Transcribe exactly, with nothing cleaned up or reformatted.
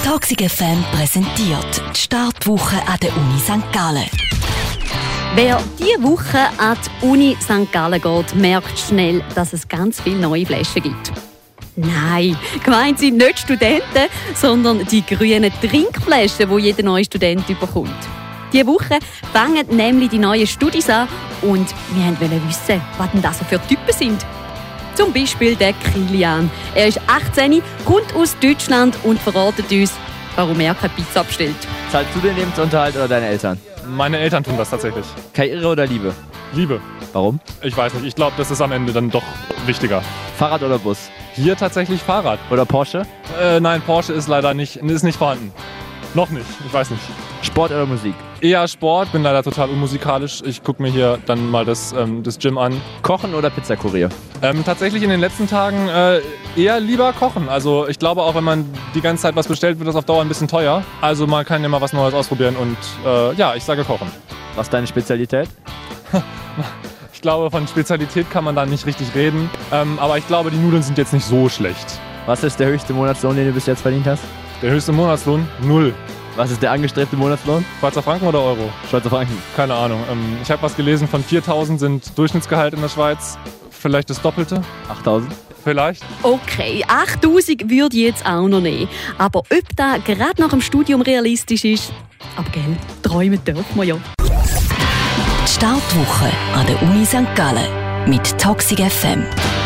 Toxic F M präsentiert die Startwoche an der Uni Sankt Gallen. Wer diese Woche an die Uni Sankt Gallen geht, merkt schnell, dass es ganz viele neue Flaschen gibt. Nein, gemeint sind nicht Studenten, sondern die grünen Trinkflaschen, die jeder neue Student bekommt. Diese Woche fangen nämlich die neuen Studis an und wir wollten wissen, was denn das so für Typen sind. Zum Beispiel der Kilian. Er ist achtzehn, kommt aus Deutschland und verratet uns, warum er keine Pizza bestellt. Zahlst du den Lebensunterhalt oder deine Eltern? Meine Eltern tun das tatsächlich. Karriere oder Liebe? Liebe. Warum? Ich weiß nicht, ich glaube, das ist am Ende dann doch wichtiger. Fahrrad oder Bus? Hier tatsächlich Fahrrad. Oder Porsche? Äh, nein, Porsche ist leider nicht, ist nicht vorhanden. Noch nicht, ich weiß nicht. Sport oder Musik? Eher Sport, bin leider total unmusikalisch. Ich gucke mir hier dann mal das, ähm, das Gym an. Kochen oder Pizzakurier? Ähm, tatsächlich in den letzten Tagen äh, eher lieber kochen. Also ich glaube auch, wenn man die ganze Zeit was bestellt, wird das auf Dauer ein bisschen teuer. Also man kann ja mal was Neues ausprobieren und äh, ja, ich sage kochen. Was ist deine Spezialität? Ich glaube, von Spezialität kann man da nicht richtig reden. Ähm, aber ich glaube, die Nudeln sind jetzt nicht so schlecht. Was ist der höchste Monatslohn, den du bis jetzt verdient hast? Der höchste Monatslohn? Null. Was ist der angestrebte Monatslohn? Schweizer Franken oder Euro? Schweizer Franken. Keine Ahnung. Ähm, ich habe was gelesen, von viertausend sind Durchschnittsgehalt in der Schweiz. Vielleicht das Doppelte? achttausend. Vielleicht. Okay, achttausend würde ich jetzt auch noch nehmen. Aber ob das gerade nach dem Studium realistisch ist, aber gell, träumen dürfen wir ja. Die Startwoche an der Uni Sankt Gallen mit Toxic F M.